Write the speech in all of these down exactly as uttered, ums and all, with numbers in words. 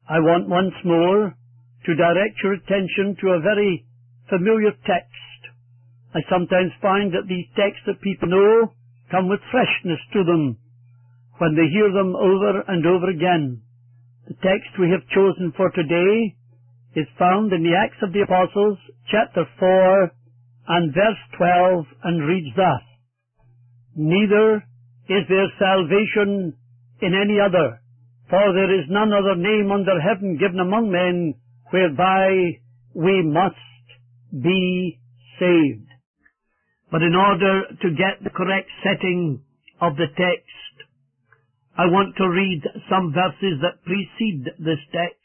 I want once more to direct your attention to a very familiar text. I sometimes find that these texts that people know come with freshness to them when they hear them over and over again. The text we have chosen for today is found in the Acts of the Apostles, chapter four, and verse twelve, and reads thus: "Neither is there salvation in any other, for there is none other name under heaven given among men whereby we must be saved." But in order to get the correct setting of the text, I want to read some verses that precede this text.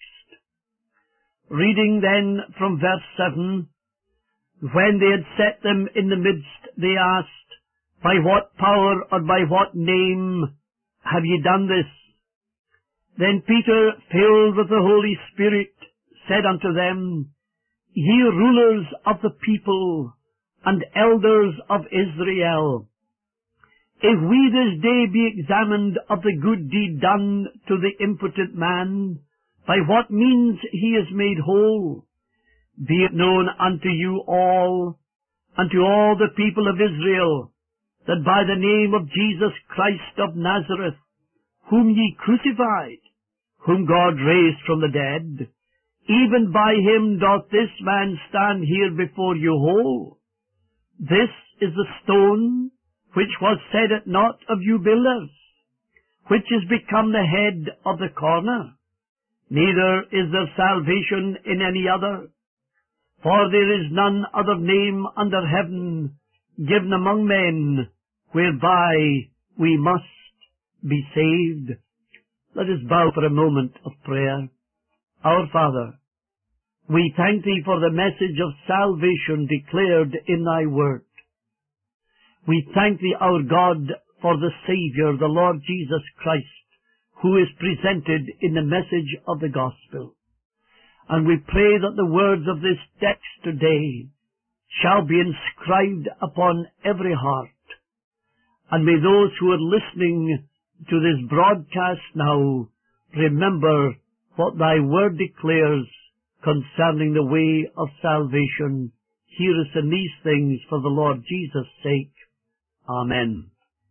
Reading then from verse seven, "When they had set them in the midst, they asked, By what power or by what name have ye done this? Then Peter, filled with the Holy Spirit, said unto them, Ye rulers of the people, and elders of Israel, if we this day be examined of the good deed done to the impotent man, by what means he is made whole, be it known unto you all, unto all the people of Israel, that by the name of Jesus Christ of Nazareth, whom ye crucified, whom God raised from the dead, even by him doth this man stand here before you whole. This is the stone which was set at naught of you builders, which is become the head of the corner. Neither is there salvation in any other, for there is none other name under heaven given among men whereby we must be saved." Let us bow for a moment of prayer. Our Father, we thank Thee for the message of salvation declared in Thy Word. We thank Thee, our God, for the Saviour, the Lord Jesus Christ, who is presented in the message of the Gospel. And we pray that the words of this text today shall be inscribed upon every heart. And may those who are listening to this broadcast now remember what Thy Word declares concerning the way of salvation. Hear us in these things for the Lord Jesus' sake. Amen.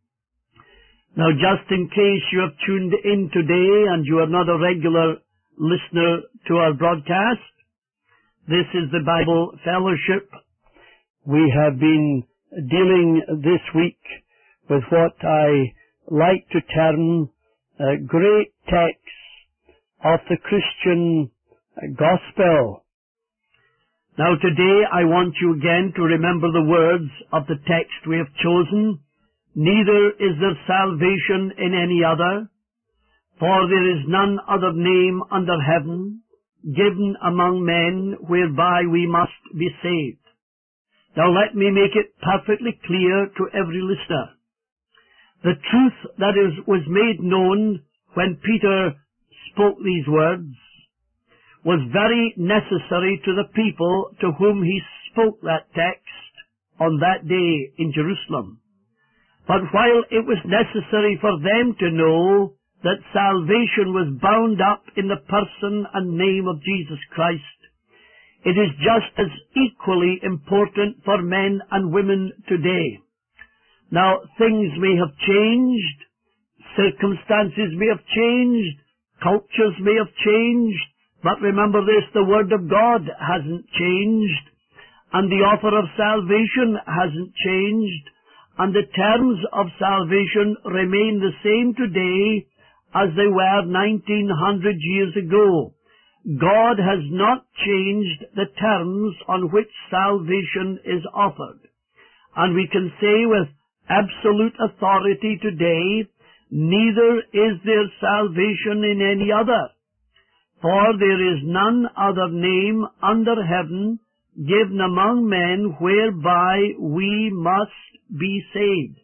Now, just in case you have tuned in today and you are not a regular listener to our broadcast, this is the Bible Fellowship. We have been dealing this week with what I like to term uh, great texts of the Christian gospel. Now today I want you again to remember the words of the text we have chosen. "Neither is there salvation in any other, for there is none other name under heaven given among men whereby we must be saved." Now let me make it perfectly clear to every listener. The truth that is, was made known when Peter spoke these words was very necessary to the people to whom he spoke that text on that day in Jerusalem. But while it was necessary for them to know that salvation was bound up in the person and name of Jesus Christ, it is just as equally important for men and women today. Now, things may have changed, circumstances may have changed, cultures may have changed, but remember this, the Word of God hasn't changed, and the offer of salvation hasn't changed, and the terms of salvation remain the same today as they were nineteen hundred years ago. God has not changed the terms on which salvation is offered. And we can say with absolute authority today, neither is there salvation in any other, for there is none other name under heaven given among men whereby we must be saved.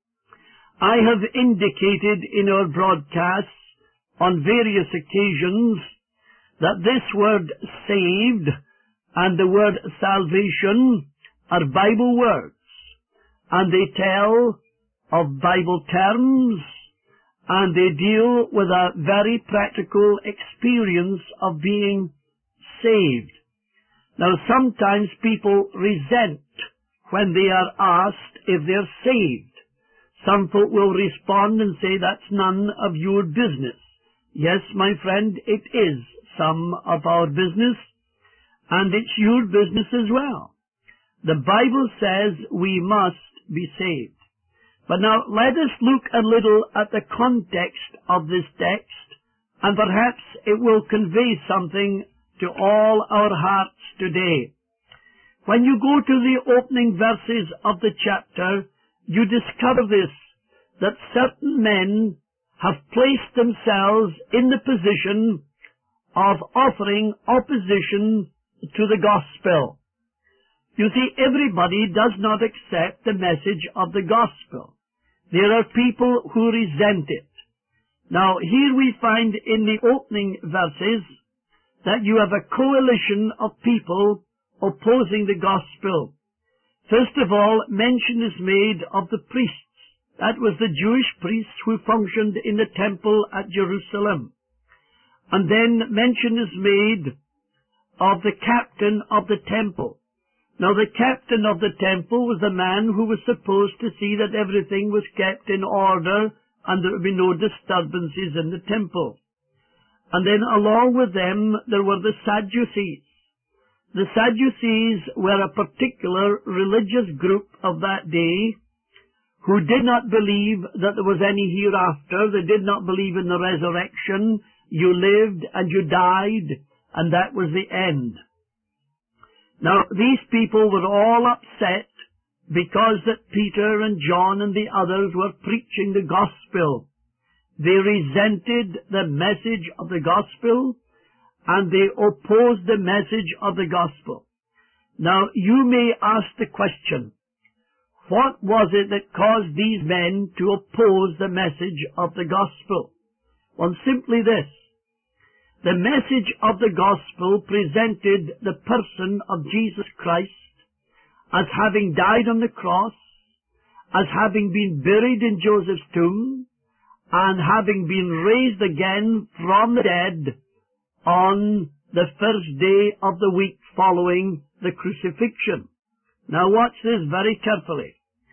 I have indicated in our broadcasts on various occasions that this word saved and the word salvation are Bible words, and they tell of Bible terms, and they deal with a very practical experience of being saved. Now, sometimes people resent when they are asked if they're saved. Some folk will respond and say, that's none of your business. Yes, my friend, it is some of our business, and it's your business as well. The Bible says we must be saved. But now let us look a little at the context of this text, and perhaps it will convey something to all our hearts today. When you go to the opening verses of the chapter, you discover this, that certain men have placed themselves in the position of offering opposition to the gospel. You see, everybody does not accept the message of the gospel. There are people who resent it. Now, here we find in the opening verses that you have a coalition of people opposing the gospel. First of all, mention is made of the priests. That was the Jewish priests who functioned in the temple at Jerusalem. And then mention is made of the captain of the temple. Now, the captain of the temple was the man who was supposed to see that everything was kept in order and there would be no disturbances in the temple. And then along with them, there were the Sadducees. The Sadducees were a particular religious group of that day who did not believe that there was any hereafter. They did not believe in the resurrection. You lived and you died, and that was the end. Now, these people were all upset because that Peter and John and the others were preaching the gospel. They resented the message of the gospel, and they opposed the message of the gospel. Now, you may ask the question, what was it that caused these men to oppose the message of the gospel? Well, simply this. The message of the gospel presented the person of Jesus Christ as having died on the cross, as having been buried in Joseph's tomb, and having been raised again from the dead on the first day of the week following the crucifixion. Now watch this very carefully.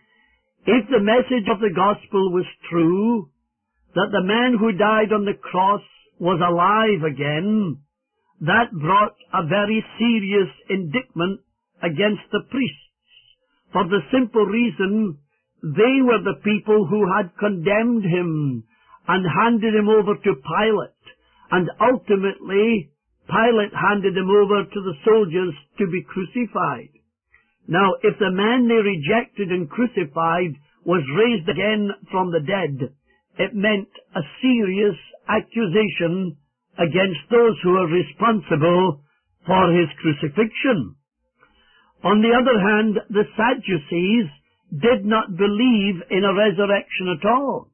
If the message of the gospel was true, that the man who died on the cross was alive again, that brought a very serious indictment against the priests, for the simple reason they were the people who had condemned him and handed him over to Pilate, and ultimately Pilate handed him over to the soldiers to be crucified. Now, if the man they rejected and crucified was raised again from the dead, it meant a serious accusation against those who are responsible for his crucifixion. On the other hand, the Sadducees did not believe in a resurrection at all.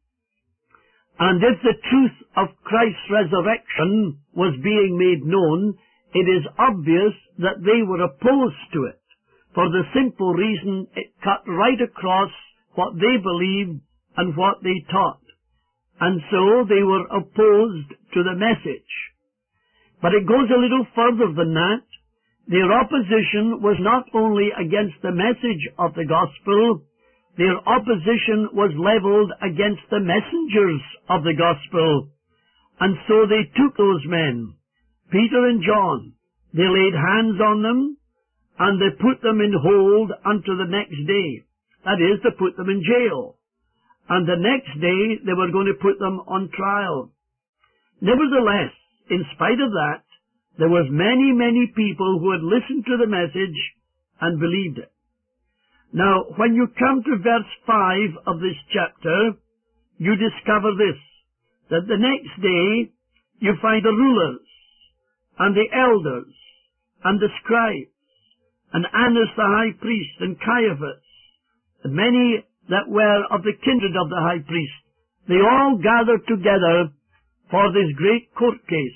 And if the truth of Christ's resurrection was being made known, it is obvious that they were opposed to it, for the simple reason it cut right across what they believed and what they taught. And so they were opposed to the message. But it goes a little further than that. Their opposition was not only against the message of the gospel, their opposition was leveled against the messengers of the gospel. And so they took those men, Peter and John, they laid hands on them, and they put them in hold unto the next day. That is, they put them in jail. And the next day they were going to put them on trial. Nevertheless, in spite of that, there was many, many people who had listened to the message and believed it. Now, when you come to verse five of this chapter, you discover this, that the next day you find the rulers and the elders and the scribes and Annas the high priest and Caiaphas and many that were of the kindred of the high priest. They all gathered together for this great court case.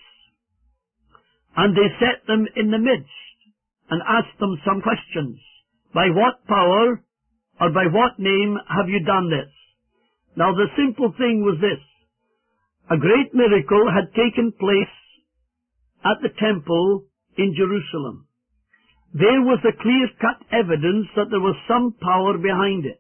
And they set them in the midst and asked them some questions. By what power or by what name have you done this? Now the simple thing was this, A great miracle had taken place at the temple in Jerusalem. There was a clear-cut evidence that there was some power behind it.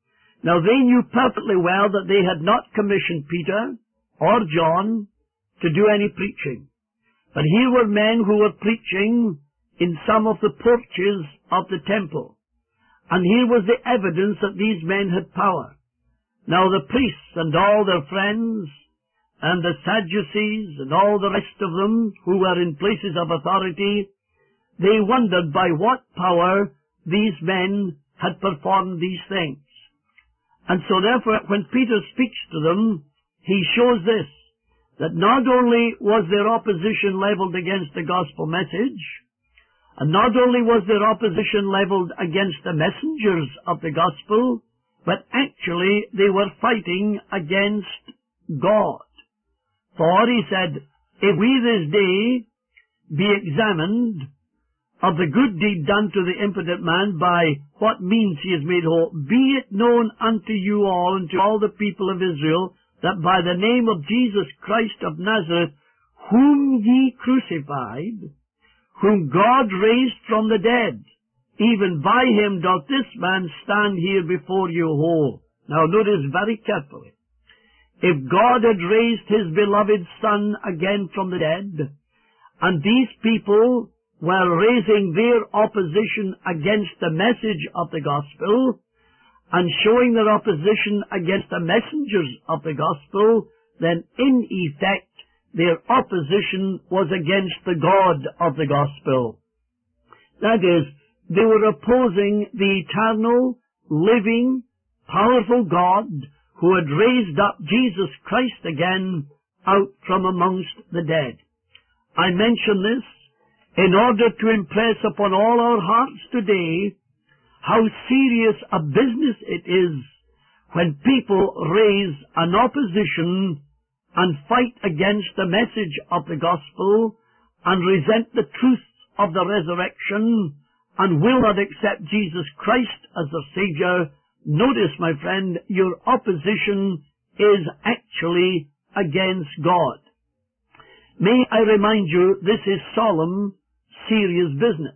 Now they knew perfectly well that they had not commissioned Peter or John to do any preaching. But here were men who were preaching in some of the porches of the temple. And here was the evidence that these men had power. Now the priests and all their friends, and the Sadducees and all the rest of them who were in places of authority, they wondered by what power these men had performed these things. And so therefore, when Peter speaks to them, he shows this, that not only was their opposition leveled against the gospel message, and not only was their opposition leveled against the messengers of the gospel, but actually they were fighting against God. For, he said, if we this day be examined of the good deed done to the impotent man by what means he is made whole, be it known unto you all and to all the people of Israel that by the name of Jesus Christ of Nazareth, whom ye crucified, whom God raised from the dead, even by him doth this man stand here before you whole. Now notice very carefully. If God had raised his beloved Son again from the dead, and these people were raising their opposition against the message of the gospel, and showing their opposition against the messengers of the gospel, then in effect their opposition was against the God of the gospel. That is, they were opposing the eternal, living, powerful God who had raised up Jesus Christ again out from amongst the dead. I mention this in order to impress upon all our hearts today how serious a business it is when people raise an opposition and fight against the message of the gospel and resent the truth of the resurrection and will not accept Jesus Christ as their Savior. Notice, my friend, your opposition is actually against God. May I remind you, this is solemn, serious business.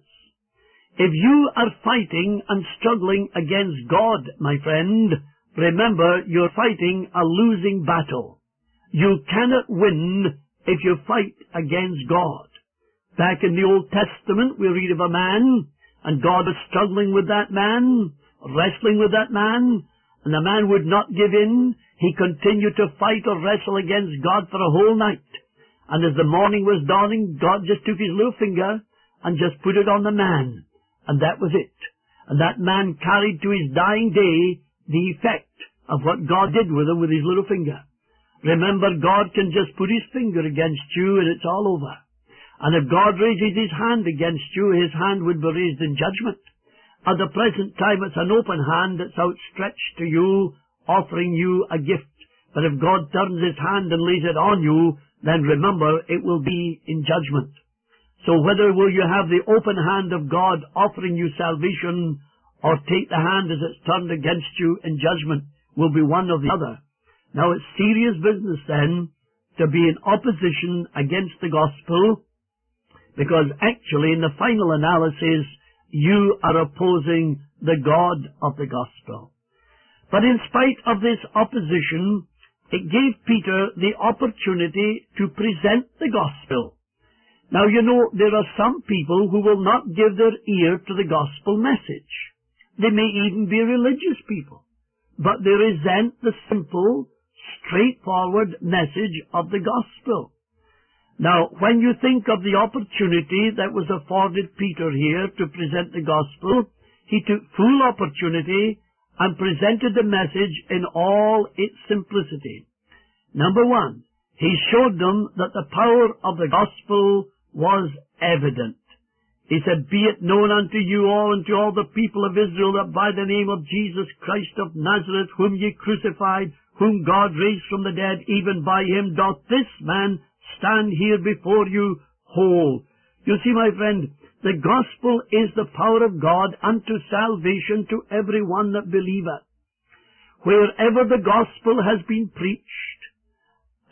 If you are fighting and struggling against God, my friend, remember you're fighting a losing battle. You cannot win if you fight against God. Back in the Old Testament, we read of a man, and God was struggling with that man, wrestling with that man, and the man would not give in. He continued to fight or wrestle against God for a whole night. And as the morning was dawning, God just took his little finger and just put it on the man. And that was it. And that man carried to his dying day the effect of what God did with him with his little finger. Remember, God can just put his finger against you and it's all over. And if God raises his hand against you, his hand would be raised in judgment. At the present time, it's an open hand that's outstretched to you, offering you a gift. But if God turns his hand and lays it on you, then remember, it will be in judgment. So whether will you have the open hand of God offering you salvation, or take the hand as it's turned against you in judgment, will be one or the other. Now it's serious business then to be in opposition against the gospel, because actually in the final analysis you are opposing the God of the gospel. But in spite of this opposition, it gave Peter the opportunity to present the gospel. Now, you know, there are some people who will not give their ear to the gospel message. They may even be religious people, but they resent the simple, straightforward message of the gospel. Now, when you think of the opportunity that was afforded Peter here to present the gospel, he took full opportunity and presented the message in all its simplicity. Number one, he showed them that the power of the gospel was evident. He said, be it known unto you all and to all the people of Israel that by the name of Jesus Christ of Nazareth, whom ye crucified, whom God raised from the dead, even by him doth this man stand here before you whole. You see, my friend, the gospel is the power of God unto salvation to every one that believeth. Wherever the gospel has been preached,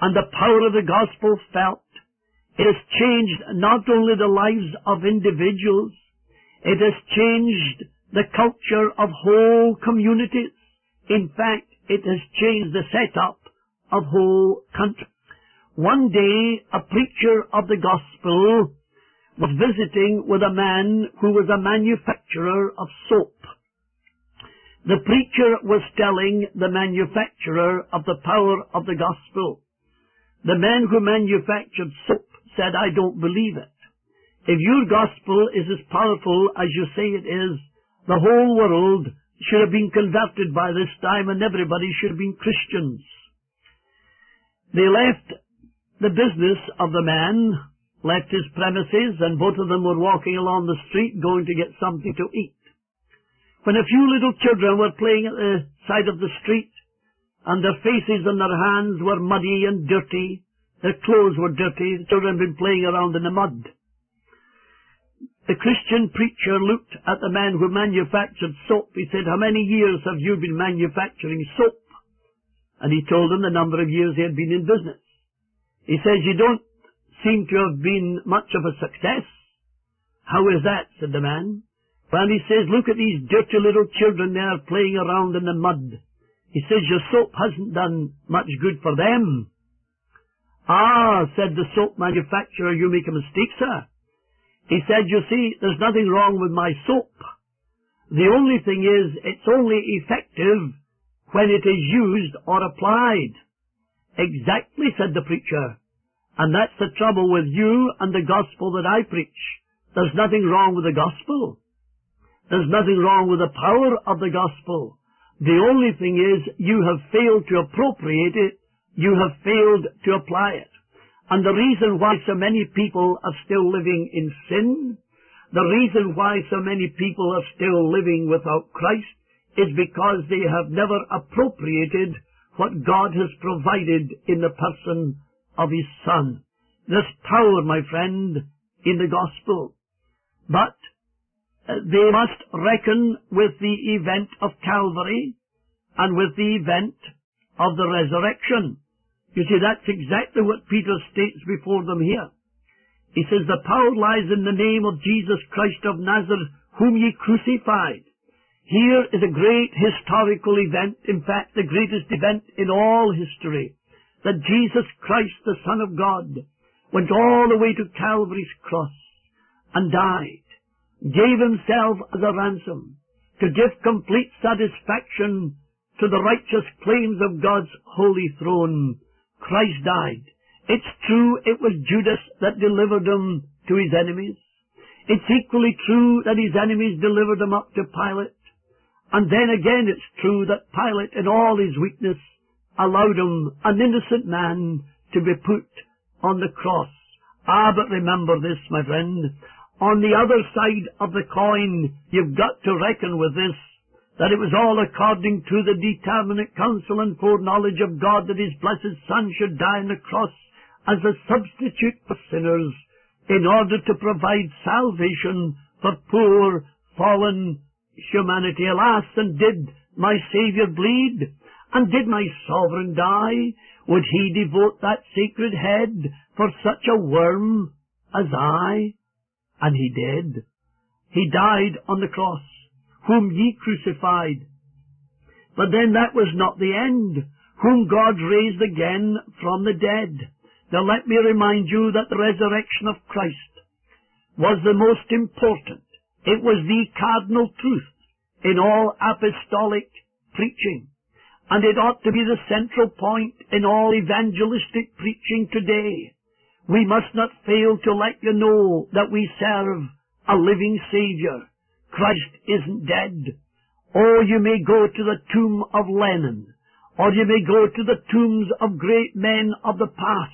and the power of the gospel felt. It has changed not only the lives of individuals, it has changed the culture of whole communities. In fact, it has changed the setup of whole countries. One day, a preacher of the gospel was visiting with a man who was a manufacturer of soap. The preacher was telling the manufacturer of the power of the gospel. The man who manufactured soap said, "I don't believe it. If your gospel is as powerful as you say it is, the whole world should have been converted by this time and everybody should have been Christians." They left the business of the man, left his premises, and both of them were walking along the street going to get something to eat, when a few little children were playing at the side of the street, and their faces and their hands were muddy and dirty. Their clothes were dirty. The children had been playing around in the mud. The Christian preacher looked at the man who manufactured soap. He said, "How many years have you been manufacturing soap?" And he told him the number of years he had been in business. He says, "You don't seem to have been much of a success." "How is that?" said the man. Well, he says, "Look at these dirty little children there playing around in the mud." He says, "Your soap hasn't done much good for them." "Ah," said the soap manufacturer, "you make a mistake, sir." He said, "You see, there's nothing wrong with my soap. The only thing is, it's only effective when it is used or applied." "Exactly," said the preacher. "And that's the trouble with you and the gospel that I preach. There's nothing wrong with the gospel. There's nothing wrong with the power of the gospel. The only thing is, you have failed to appropriate it. You have failed to apply it. And the reason why so many people are still living in sin, the reason why so many people are still living without Christ, is because they have never appropriated what God has provided in the person of His Son. There's power, my friend, in the gospel. But uh, they must reckon with the event of Calvary and with the event of the resurrection. You see, that's exactly what Peter states before them here. He says, "The power lies in the name of Jesus Christ of Nazareth, whom ye crucified." Here is a great historical event, in fact, the greatest event in all history, that Jesus Christ, the Son of God, went all the way to Calvary's cross and died, gave Himself as a ransom to give complete satisfaction to the righteous claims of God's holy throne. Christ died. It's true it was Judas that delivered Him to his enemies. It's equally true that his enemies delivered Him up to Pilate. And then again it's true that Pilate, in all his weakness, allowed Him, an innocent man, to be put on the cross. Ah, but remember this, my friend. On the other side of the coin, you've got to reckon with this, that it was all according to the determinate counsel and foreknowledge of God that His blessed Son should die on the cross as a substitute for sinners in order to provide salvation for poor, fallen humanity. Alas, and did my Saviour bleed? And did my Sovereign die? Would He devote that sacred head for such a worm as I? And He did. He died on the cross, whom ye crucified. But then that was not the end, whom God raised again from the dead. Now let me remind you that the resurrection of Christ was the most important. It was the cardinal truth in all apostolic preaching. And it ought to be the central point in all evangelistic preaching today. We must not fail to let you know that we serve a living Savior. Christ isn't dead. Oh, you may go to the tomb of Lenin, or you may go to the tombs of great men of the past.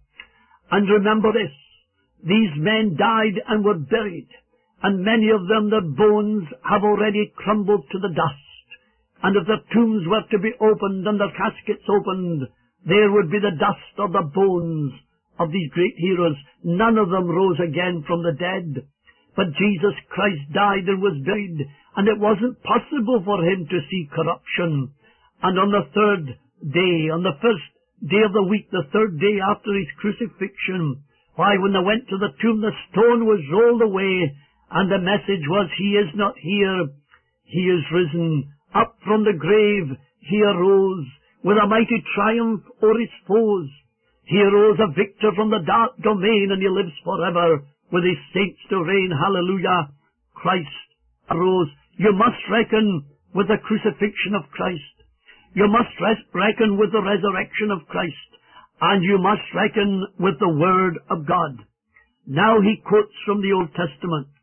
And remember this, these men died and were buried, and many of them, their bones have already crumbled to the dust. And if their tombs were to be opened and their caskets opened, there would be the dust of the bones of these great heroes. None of them rose again from the dead. But Jesus Christ died and was buried, and it wasn't possible for Him to see corruption. And on the third day, on the first day of the week, the third day after his crucifixion. Why, when they went to the tomb, the stone was rolled away, and the message was, he is not here, he is risen. Up from the grave he arose, with a mighty triumph o'er his foes. He arose a victor from the dark domain, and he lives forever, with his saints to reign. Hallelujah! Christ arose. You must reckon with the crucifixion of Christ. You must reckon with the resurrection of Christ. And you must reckon with the Word of God. Now he quotes from the Old Testament.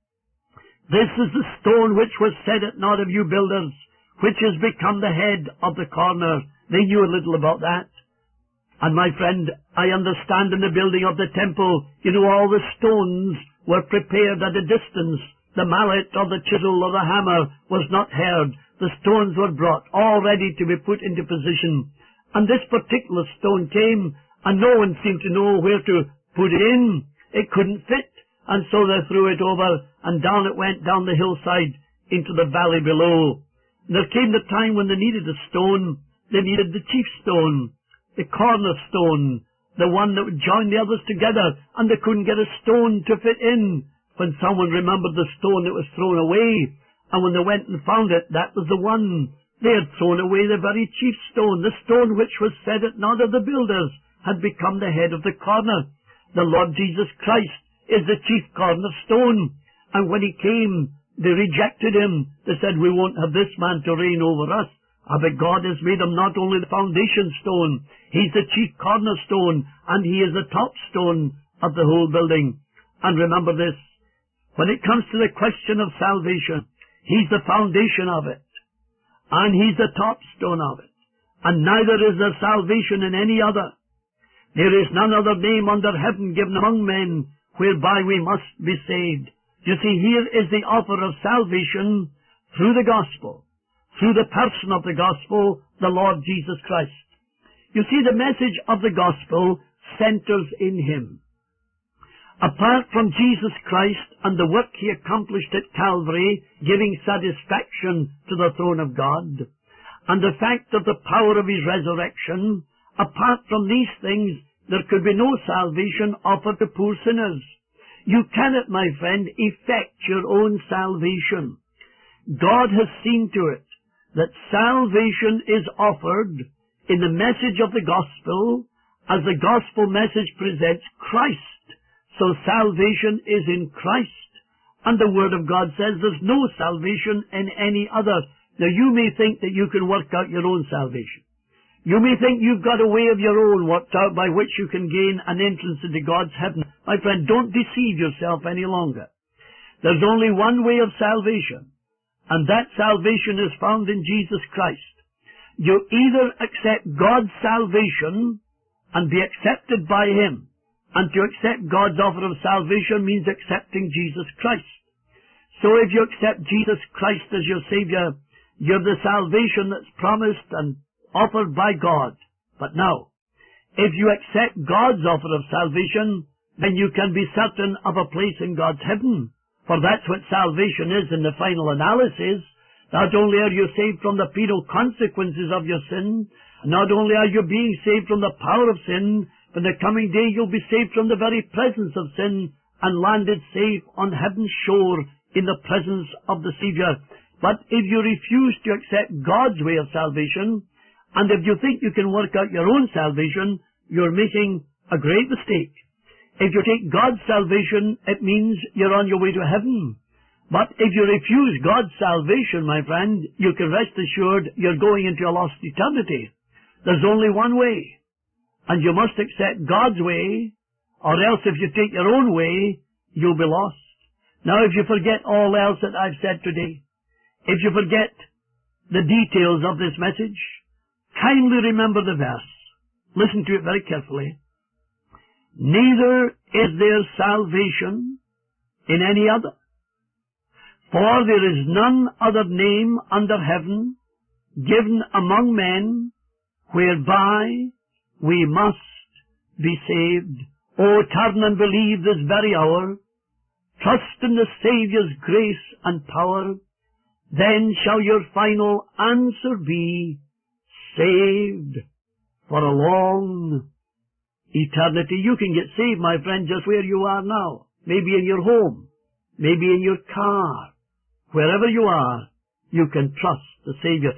This is the stone which was set at naught of you builders, which has become the head of the corner. They knew a little about that. And my friend, I understand in the building of the temple, you know, all the stones were prepared at a distance. The mallet or the chisel or the hammer was not heard. The stones were brought, all ready to be put into position. And this particular stone came, and no one seemed to know where to put it in. It couldn't fit, and so they threw it over, and down it went down the hillside into the valley below. And there came the time when they needed a stone. They needed the chief stone, the cornerstone, the one that would join the others together, and they couldn't get a stone to fit in. When someone remembered the stone that was thrown away, and when they went and found it, that was the one. They had thrown away the very chief stone, the stone which was set at naught of the builders, had become the head of the corner. The Lord Jesus Christ is the chief cornerstone. And when he came, they rejected him. They said, we won't have this man to reign over us. Ah, but God has made him not only the foundation stone, he's the chief cornerstone, and he is the top stone of the whole building. And remember this, when it comes to the question of salvation, he's the foundation of it, and he's the top stone of it, and neither is there salvation in any other. There is none other name under heaven given among men whereby we must be saved. You see, here is the offer of salvation through the gospel, through the person of the gospel, the Lord Jesus Christ. You see, the message of the gospel centers in him. Apart from Jesus Christ and the work he accomplished at Calvary, giving satisfaction to the throne of God, and the fact of the power of his resurrection, apart from these things, there could be no salvation offered to poor sinners. You cannot, my friend, effect your own salvation. God has seen to it that salvation is offered in the message of the gospel as the gospel message presents Christ. So salvation is in Christ. And the Word of God says there's no salvation in any other. Now you may think that you can work out your own salvation. You may think you've got a way of your own worked out by which you can gain an entrance into God's heaven. My friend, don't deceive yourself any longer. There's only one way of salvation, and that salvation is found in Jesus Christ. You either accept God's salvation and be accepted by him, and to accept God's offer of salvation means accepting Jesus Christ. So if you accept Jesus Christ as your Savior, you have the salvation that's promised and offered by God. But now, if you accept God's offer of salvation, then you can be certain of a place in God's heaven. For that's what salvation is in the final analysis. Not only are you saved from the penal consequences of your sin, not only are you being saved from the power of sin, but in the coming day you'll be saved from the very presence of sin and landed safe on heaven's shore in the presence of the Savior. But if you refuse to accept God's way of salvation, and if you think you can work out your own salvation, you're making a great mistake. If you take God's salvation, it means you're on your way to heaven. But if you refuse God's salvation, my friend, you can rest assured you're going into a lost eternity. There's only one way, and you must accept God's way, or else if you take your own way, you'll be lost. Now, if you forget all else that I've said today, if you forget the details of this message, kindly remember the verse. Listen to it very carefully. Neither is there salvation in any other, for there is none other name under heaven given among men whereby we must be saved. Oh, turn and believe this very hour. Trust in the Saviour's grace and power. Then shall your final answer be saved. for a long eternity. You can get saved, my friend, just where you are now. Maybe in your home, maybe in your car. Wherever you are, you can trust the Saviour.